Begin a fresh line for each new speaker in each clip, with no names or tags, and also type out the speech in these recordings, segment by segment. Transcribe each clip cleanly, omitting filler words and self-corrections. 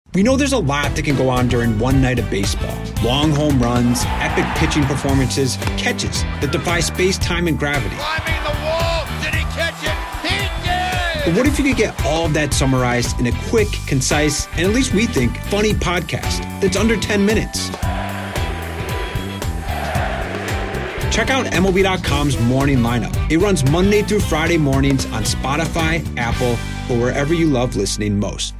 We know there's a lot that can go on during one night of baseball. Long home runs, epic pitching performances, catches that defy space, time, and gravity.
Climbing the wall! Did he catch it? He did!
But what if you could get all of that summarized in a quick, concise, and at least we think, funny podcast that's under 10 minutes? Check out MLB.com's morning lineup. It runs Monday through Friday mornings on Spotify, Apple, or wherever you love listening most.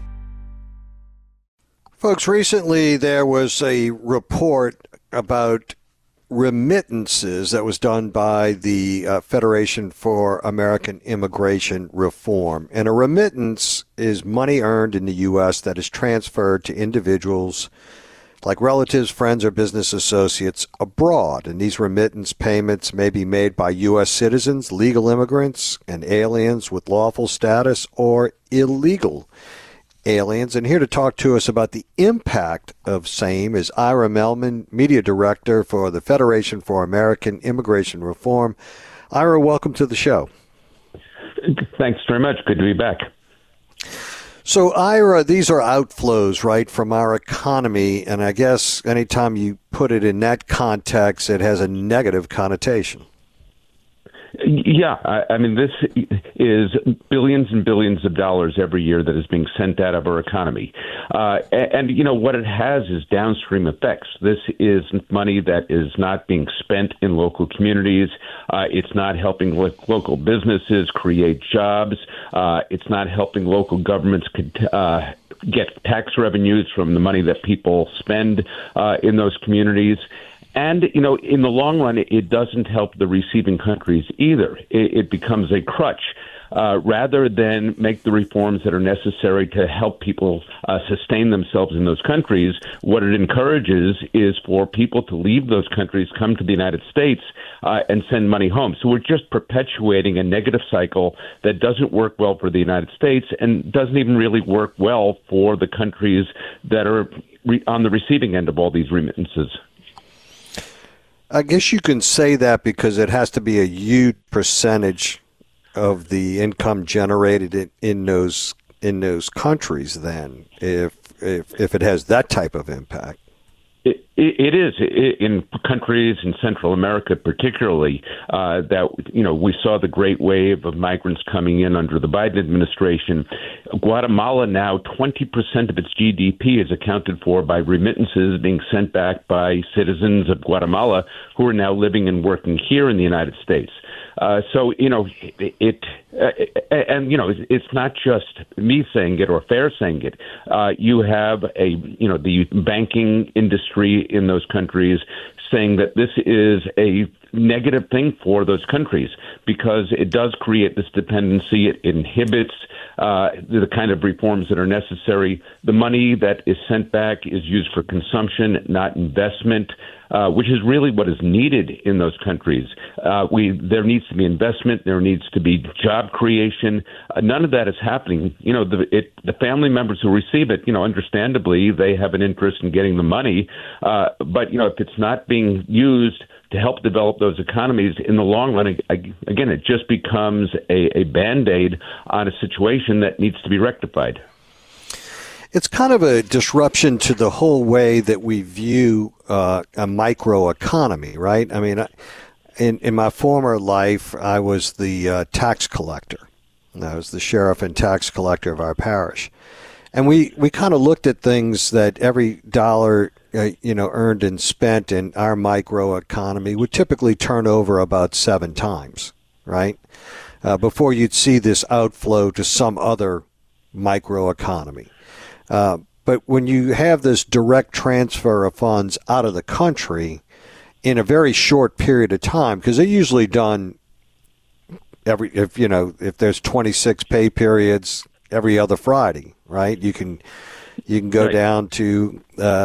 Folks, recently there was a report about remittances that was done by the Federation for American Immigration Reform. And a remittance is money earned in the U.S. that is transferred to individuals like relatives, friends, or business associates abroad. And these remittance payments may be made by U.S. citizens, legal immigrants, and aliens with lawful status, or illegal aliens. And here to talk to us about the impact of same is Ira Mellman, Media Director for the Federation for American Immigration Reform. Ira, welcome to the show.
Thanks very much. Good to be back.
So, Ira, these are outflows, right, from our economy. And I guess anytime you put it in that context, it has a negative connotation.
Yeah, I mean, this is billions and billions of dollars every year that is being sent out of our economy. And, you know, what it has is downstream effects. This is money that is not being spent in local communities. It's not helping local businesses create jobs. It's not helping local governments get tax revenues from the money that people spend in those communities. And, you know, in the long run, it doesn't help the receiving countries either. It becomes a crutch rather than make the reforms that are necessary to help people sustain themselves in those countries. What it encourages is for people to leave those countries, come to the United States, and send money home. So we're just perpetuating a negative cycle that doesn't work well for the United States and doesn't even really work well for the countries that are on the receiving end of all these remittances.
I guess you can say that because it has to be a huge percentage of the income generated in those countries. Then, if it has that type of impact,
it is in countries in Central America, particularly that we saw the great wave of migrants coming in under the Biden administration. Guatemala now 20% of its GDP is accounted for by remittances being sent back by citizens of Guatemala who are now living and working here in the United States. So, it's not just me saying it or FAIR saying it. You have the banking industry in those countries saying that this is a negative thing for those countries because it does create this dependency. It inhibits the kind of reforms that are necessary. The money that is sent back is used for consumption, not investment, which is really what is needed in those countries. There needs to be investment. There needs to be job creation. None of that is happening. The family members who receive it, understandably, they have an interest in getting the money. But if it's not being used to help develop those economies in the long run, again, it just becomes a Band-Aid on a situation that needs to be rectified.
It's kind of a disruption to the whole way that we view a microeconomy, right? I mean, in my former life, I was the tax collector. I was the sheriff and tax collector of our parish. And we kind of looked at things that every dollar earned and spent in our microeconomy would typically turn over about 7 times, right? Before you'd see this outflow to some other microeconomy. But when you have this direct transfer of funds out of the country in a very short period of time, because they're usually done if there's 26 pay periods every other Friday, right? You can go right down to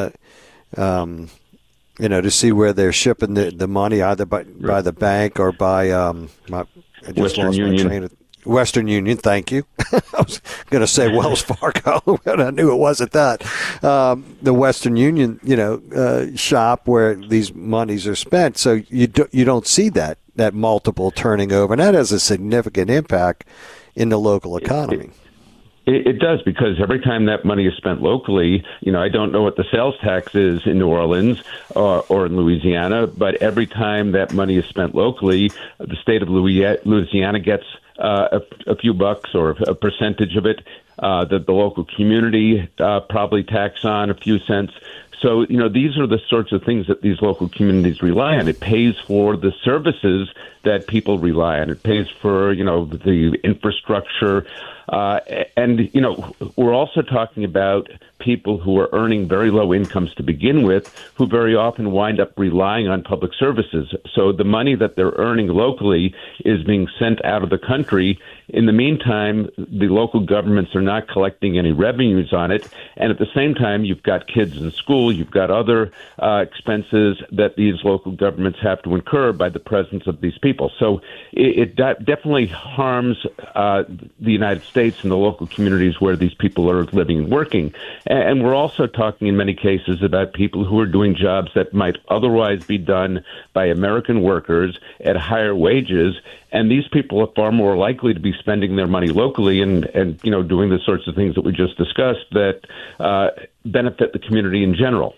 to see where they're shipping the money either by the bank or by
Western Union.
Western Union, thank you. I was going to say Wells Fargo, but I knew it wasn't that. The Western Union, shop where these monies are spent. So you don't see that multiple turning over, and that has a significant impact in the local economy.
It does, because every time that money is spent locally, I don't know what the sales tax is in New Orleans or in Louisiana, but every time that money is spent locally, the state of Louisiana gets a few bucks or a percentage of it. The local community probably tax on a few cents. So, these are the sorts of things that these local communities rely on. It pays for the services that people rely on. It pays for, the infrastructure. And we're also talking about people who are earning very low incomes to begin with, who very often wind up relying on public services. So the money that they're earning locally is being sent out of the country. In the meantime, the local governments are not collecting any revenues on it. And at the same time, you've got kids in school, you've got other expenses that these local governments have to incur by the presence of these people. So it definitely harms the United States and the local communities where these people are living and working. And we're also talking in many cases about people who are doing jobs that might otherwise be done by American workers at higher wages. And these people are far more likely to be spending their money locally and doing the sorts of things that we just discussed that benefit the community in general.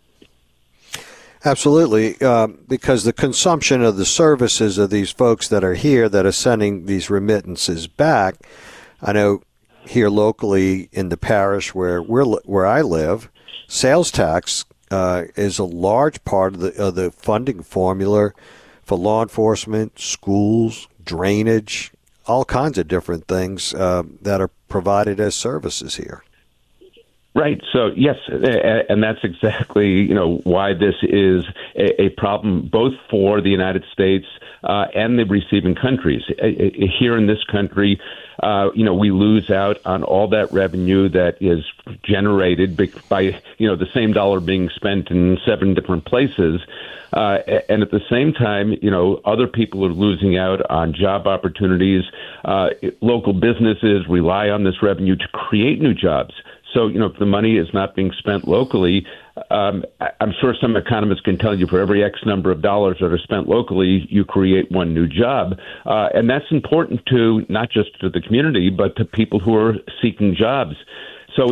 Absolutely, because the consumption of the services of these folks that are here that are sending these remittances back, I know here locally in the parish where I live, sales tax is a large part of the funding formula for law enforcement, schools, drainage, all kinds of different things that are provided as services here.
Right. So, yes, and that's exactly, why this is a problem both for the United States and the receiving countries. Here in this country, we lose out on all that revenue that is generated by, the same dollar being spent in 7 different places. And at the same time, other people are losing out on job opportunities. Local businesses rely on this revenue to create new jobs. So, if the money is not being spent locally, I'm sure some economists can tell you for every X number of dollars that are spent locally, you create one new job. And that's important to not just to the community, but to people who are seeking jobs. So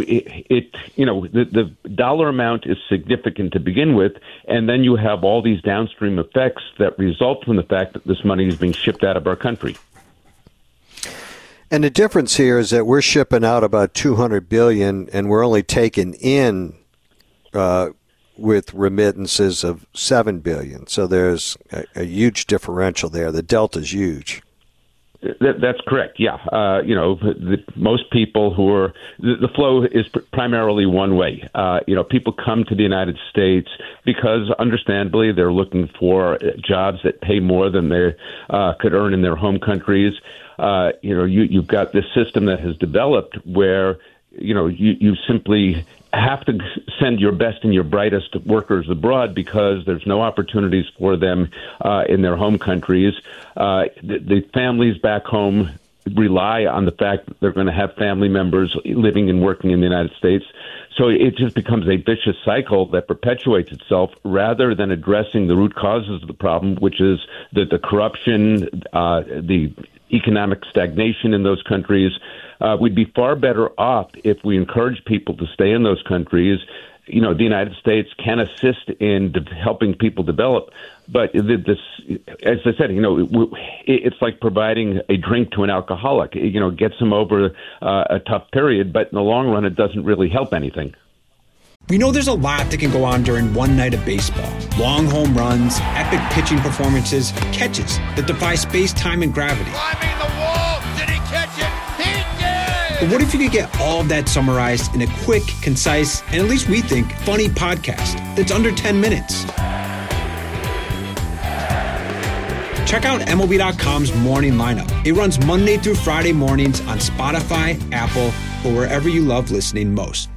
the dollar amount is significant to begin with, and then you have all these downstream effects that result from the fact that this money is being shipped out of our country.
And the difference here is that we're shipping out about $200 billion, and we're only taking in with remittances of $7 billion. So there's a huge differential there. The delta's huge.
That's correct. Yeah. Most people who are the flow is primarily one way. People come to the United States because, understandably, they're looking for jobs that pay more than they could earn in their home countries. You've got this system that has developed where, you simply have to send your best and your brightest workers abroad because there's no opportunities for them in their home countries. The families back home rely on the fact that they're going to have family members living and working in the United States. So it just becomes a vicious cycle that perpetuates itself rather than addressing the root causes of the problem, which is the corruption, the economic stagnation in those countries. We'd be far better off if we encourage people to stay in those countries. The United States can assist in helping people develop, but this, as I said, it's like providing a drink to an alcoholic. It gets them over a tough period, but in the long run, it doesn't really help anything.
We know there's a lot that can go on during one night of baseball. Long home runs, epic pitching performances, catches that defy space, time, and gravity.
Climbing the wall. Did he catch it? He did!
But what if you could get all of that summarized in a quick, concise, and at least we think, funny podcast that's under 10 minutes? Check out MLB.com's Morning Lineup. It runs Monday through Friday mornings on Spotify, Apple, or wherever you love listening most.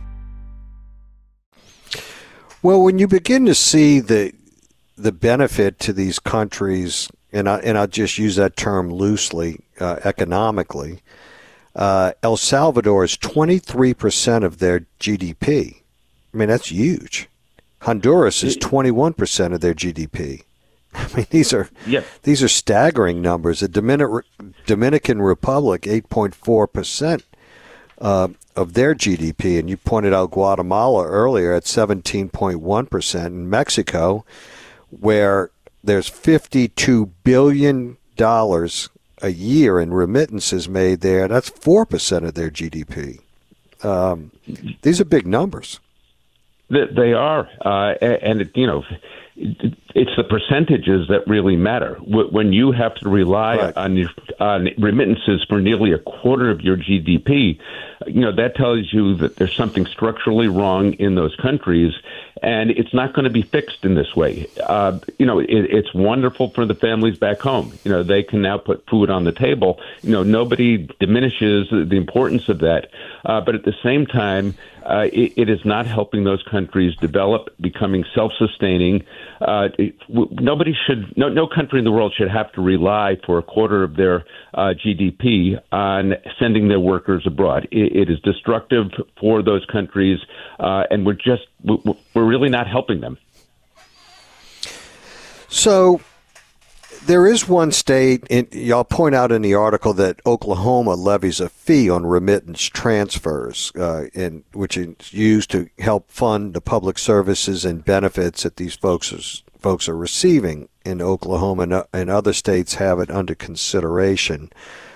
Well, when you begin to see the benefit to these countries, and I'll just use that term loosely, economically, El Salvador is 23% of their GDP. I mean, that's huge. Honduras is 21% of their GDP. I mean, these are staggering numbers. The Dominican Republic, 8.4% of their GDP. And you pointed out Guatemala earlier at 17.1%. In Mexico, where there's $52 billion a year in remittances made there, that's 4% of their GDP. These are big numbers.
They are, and it's the percentages that really matter. When you have to rely on remittances for nearly a quarter of your GDP, that tells you that there's something structurally wrong in those countries, and it's not going to be fixed in this way. It's wonderful for the families back home. They can now put food on the table. Nobody diminishes the importance of that, but at the same time, it is not helping those countries develop, becoming self-sustaining. No country in the world should have to rely for a quarter of their GDP on sending their workers abroad. It is destructive for those countries, and we're really not helping them. So
there is one state, y'all point out in the article that Oklahoma levies a fee on remittance transfers, which is used to help fund the public services and benefits that these folks are receiving in Oklahoma, and other states have it under consideration.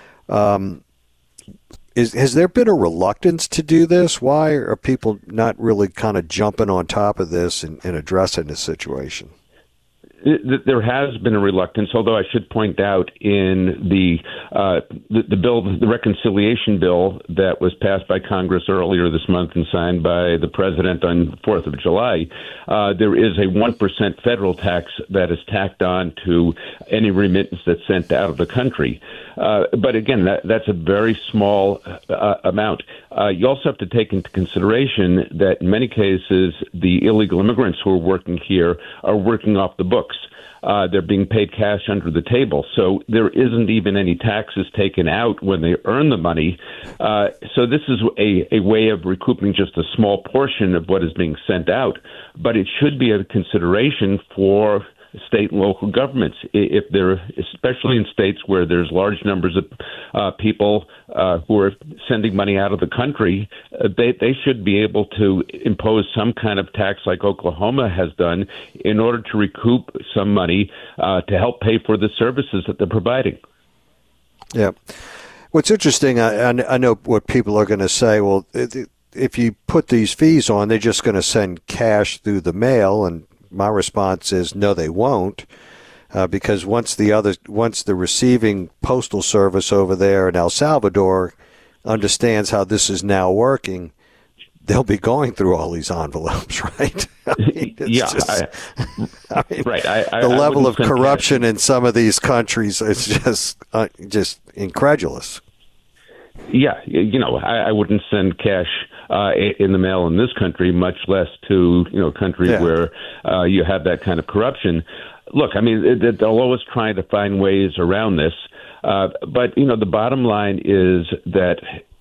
Has there been a reluctance to do this? Why are people not really kind of jumping on top of this and addressing the situation?
There has been a reluctance, although I should point out in the bill, the reconciliation bill that was passed by Congress earlier this month and signed by the president on the 4th of July, there is a 1% federal tax that is tacked on to any remittance that's sent out of the country. But again, that's a very small amount. You also have to take into consideration that in many cases, the illegal immigrants who are working here are working off the books. They're being paid cash under the table. So there isn't even any taxes taken out when they earn the money. So this is a way of recouping just a small portion of what is being sent out. But it should be a consideration for state and local governments, if they're, especially in states where there's large numbers of people who are sending money out of the country, they should be able to impose some kind of tax like Oklahoma has done in order to recoup some money to help pay for the services that they're providing.
Yeah. What's interesting, I know what people are going to say, well, if you put these fees on, they're just going to send cash through the mail, and my response is no, they won't, because once the receiving postal service over there in El Salvador understands how this is now working, they'll be going through all these envelopes, right? The level of corruption in some of these countries is just incredulous.
Yeah, I wouldn't send cash in the mail in this country, much less to countries where you have that kind of corruption. Look, I mean, they'll always try to find ways around this, but the bottom line is that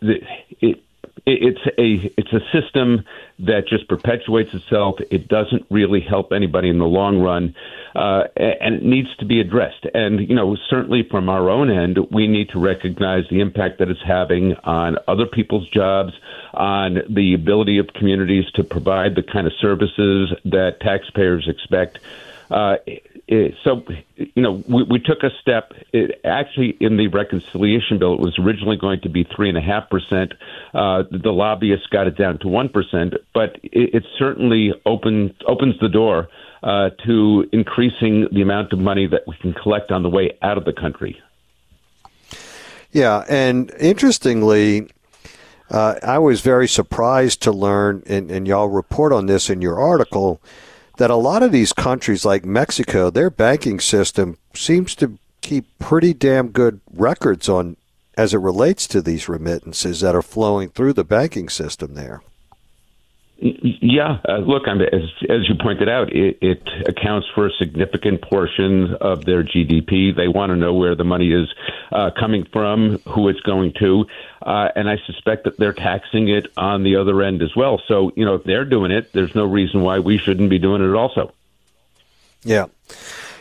it's a system that just perpetuates itself. It doesn't really help anybody in the long run, and it needs to be addressed. And certainly from our own end, we need to recognize the impact that it's having on other people's jobs, on the ability of communities to provide the kind of services that taxpayers expect. So, we took a step. Actually, in the reconciliation bill, it was originally going to be 3.5%. The lobbyists got it down to 1%, but it certainly opens the door to increasing the amount of money that we can collect on the way out of the country.
Yeah, and interestingly, I was very surprised to learn, and y'all report on this in your article, that a lot of these countries like Mexico, their banking system seems to keep pretty damn good records on as it relates to these remittances that are flowing through the banking system there.
Yeah, look, as you pointed out, it accounts for a significant portion of their GDP. They want to know where the money is coming from, who it's going to, and I suspect that they're taxing it on the other end as well. So, if they're doing it, there's no reason why we shouldn't be doing it also.
Yeah.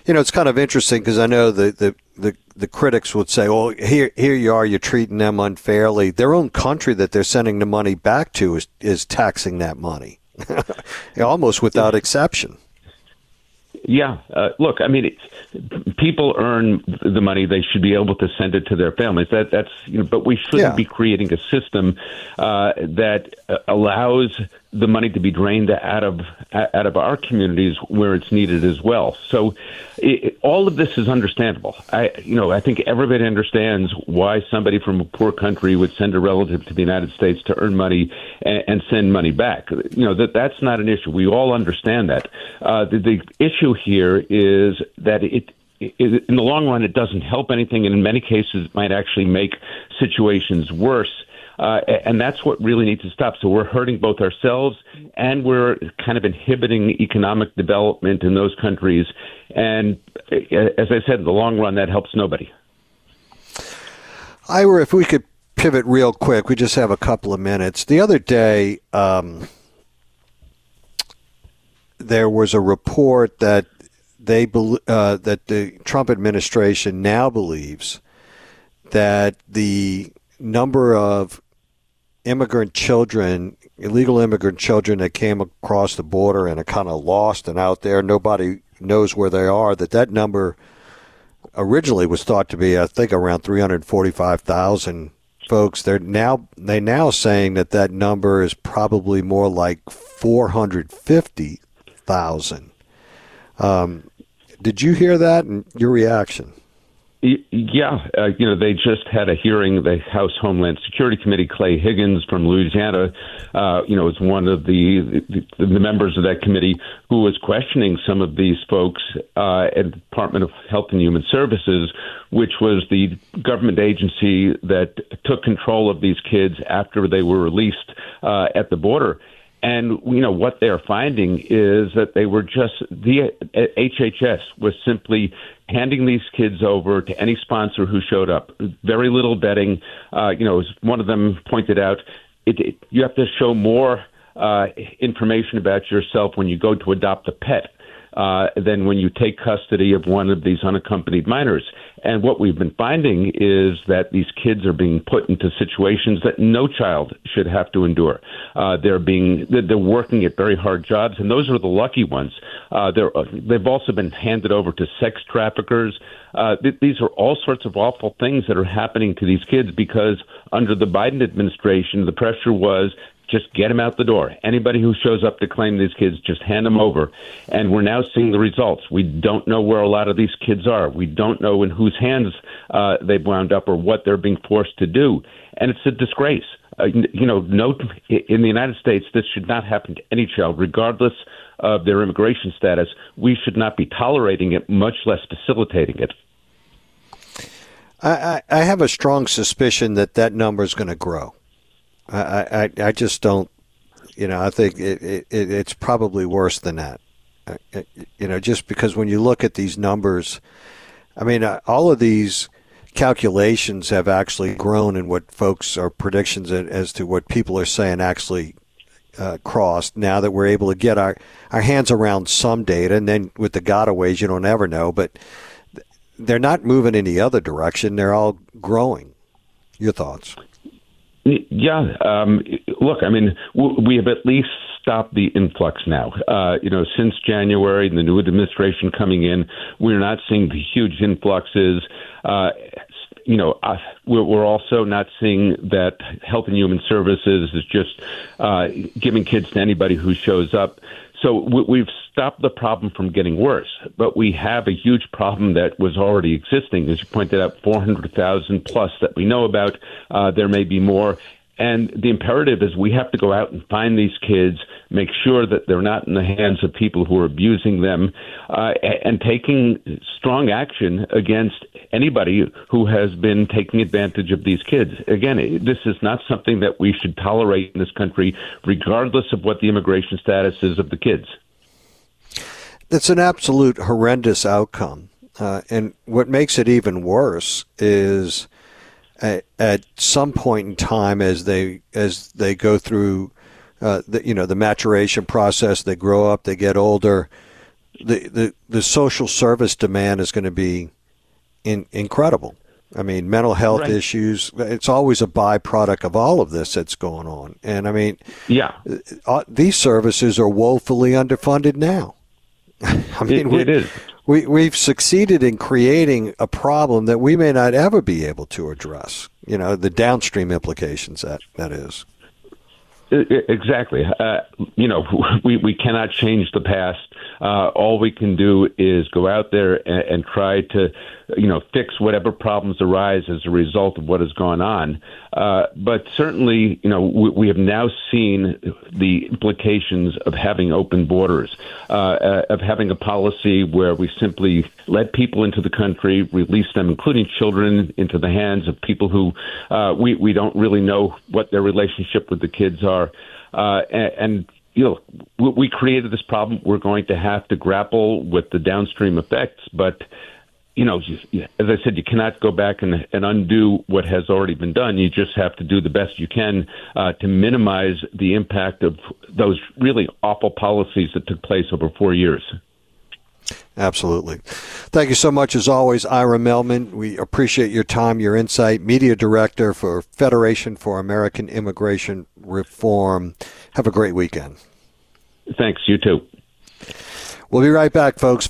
It's kind of interesting because I know the critics would say, "Well, here you are, you're treating them unfairly." Their own country that they're sending the money back to is taxing that money, almost without exception.
Yeah. Look, I mean, people earn the money. They should be able to send it to their families. That's but we shouldn't be creating a system that allows the money to be drained out of our communities where it's needed as well. So all of this is understandable. I think everybody understands why somebody from a poor country would send a relative to the United States to earn money and send money back. That's not an issue. We all understand that. The issue here is that in the long run, it doesn't help anything, and in many cases, it might actually make situations worse. And that's what really needs to stop. So we're hurting both ourselves and we're kind of inhibiting economic development in those countries. And as I said, in the long run, that helps nobody.
Ira, if we could pivot real quick, we just have a couple of minutes. The other day, there was a report that that the Trump administration now believes that the number of illegal immigrant children that came across the border and are kind of lost and out there, nobody knows where they are, that number originally was thought to be, I think, around 345,000 folks. They're now saying that number is probably more like 450,000. Did you hear that and your reaction?
Yeah, they just had a hearing. The House Homeland Security Committee, Clay Higgins from Louisiana, is one of the members of that committee who was questioning some of these folks at the Department of Health and Human Services, which was the government agency that took control of these kids after they were released at the border. And, what they're finding is that they were the HHS was simply handing these kids over to any sponsor who showed up. Very little vetting. As one of them pointed out, you have to show more information about yourself when you go to adopt a pet than when you take custody of one of these unaccompanied minors. And what we've been finding is that these kids are being put into situations that no child should have to endure. They're working at very hard jobs, and those are the lucky ones. They've also been handed over to sex traffickers. These are all sorts of awful things that are happening to these kids because under the Biden administration, the pressure was just get them out the door. Anybody who shows up to claim these kids, just hand them over. And we're now seeing the results. We don't know where a lot of these kids are. We don't know in whose hands they've wound up or what they're being forced to do. And it's a disgrace. In the United States, this should not happen to any child, regardless of their immigration status. We should not be tolerating it, much less facilitating it.
I have a strong suspicion that number is going to grow. I just don't, I think it's probably worse than that. Just because when you look at these numbers, I mean, all of these calculations have actually grown in what folks are predictions as to what people are saying actually crossed now that we're able to get our hands around some data. And then with the gotaways, you don't ever know, but they're not moving in the other direction. They're all growing. Your thoughts?
Yeah. Look, I mean, we have at least stopped the influx now. Since January and the new administration coming in, we're not seeing the huge influxes. We're also not seeing that Health and Human Services is just giving kids to anybody who shows up. So we've stopped the problem from getting worse, but we have a huge problem that was already existing. As you pointed out, 400,000 plus that we know about. There may be more. And the imperative is we have to go out and find these kids, make sure that they're not in the hands of people who are abusing them, and taking strong action against anybody who has been taking advantage of these kids. Again, this is not something that we should tolerate in this country, regardless of what the immigration status is of the kids.
It's an absolute horrendous outcome. And what makes it even worse is at some point in time as they go through the maturation process, they grow up, they get older, the social service demand is going to be incredible. I mean, mental health
right.
issues, it's always a byproduct of all of this that's going on. And I mean, these services are woefully underfunded now. I mean,
it is.
We've succeeded in creating a problem that we may not ever be able to address, the downstream implications that is.
Exactly. We cannot change the past. All we can do is go out there and try to, fix whatever problems arise as a result of what has gone on. But certainly, we have now seen the implications of having open borders, of having a policy where we simply let people into the country, release them, including children, into the hands of people who we don't really know what their relationship with the kids are. And we created this problem. We're going to have to grapple with the downstream effects. But, as I said, you cannot go back and undo what has already been done. You just have to do the best you can to minimize the impact of those really awful policies that took place over 4 years.
Absolutely. Thank you so much, as always, Ira Mehlman. We appreciate your time, your insight. Media Director for Federation for American Immigration Reform. Have a great weekend.
Thanks. You too.
We'll be right back, folks.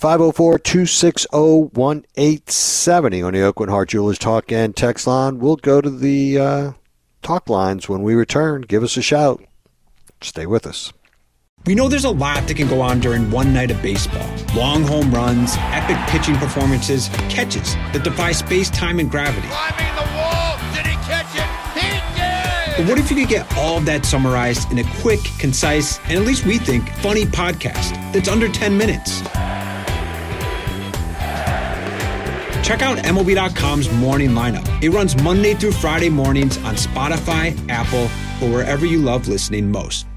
504-260-1870 on the Aucoin Hart Jewelers Talk and Text line. We'll go to the talk lines when we return. Give us a shout. Stay with us.
We know there's a lot that can go on during one night of baseball. Long home runs, epic pitching performances, catches that defy space, time, and gravity.
Climbing the wall. Did he catch it? He did!
But what if you could get all of that summarized in a quick, concise, and at least we think, funny podcast that's under 10 minutes? Check out MLB.com's Morning Lineup. It runs Monday through Friday mornings on Spotify, Apple, or wherever you love listening most.